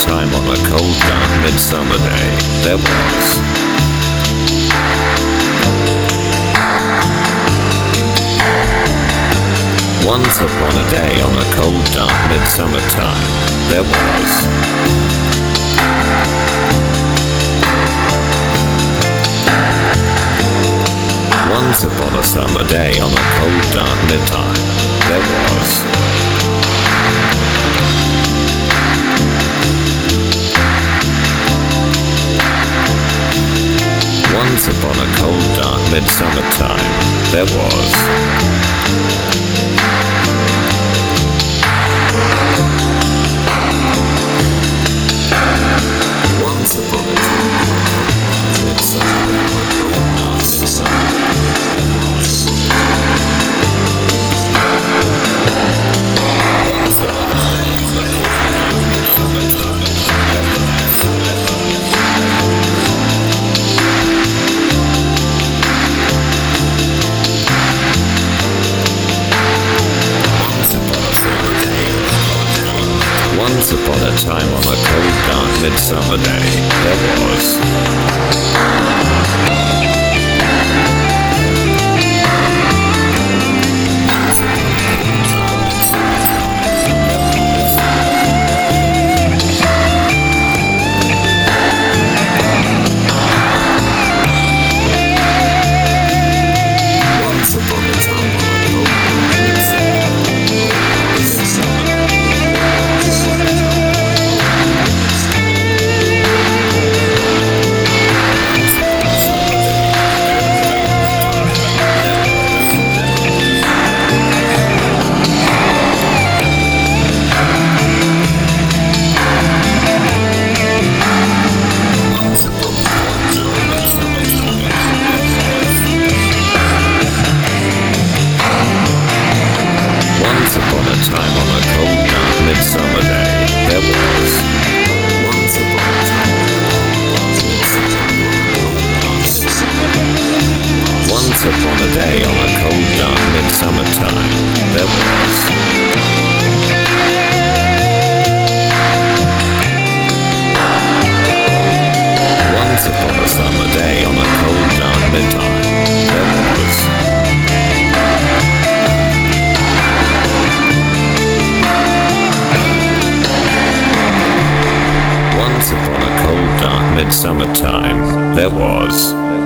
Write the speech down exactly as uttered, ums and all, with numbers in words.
time on a cold, dark midsummer day, there was. Once upon a day on a cold, dark midsummer time, there was. Once upon a summer day on a cold, dark midtime, there was. Once upon a cold, dark midsummer time, there was. Once upon a time, midsummer, cold, dark midsummer, there was. Once upon a time on a cold, dark midsummer day, there was. Once upon a time on a cold, dark midsummer day, there was. Once upon a time, once upon a day on a cold, dark midsummer time, there was. Once upon a summer day on a cold, dark midtime, there was. Once upon a cold, dark midsummer time, there was.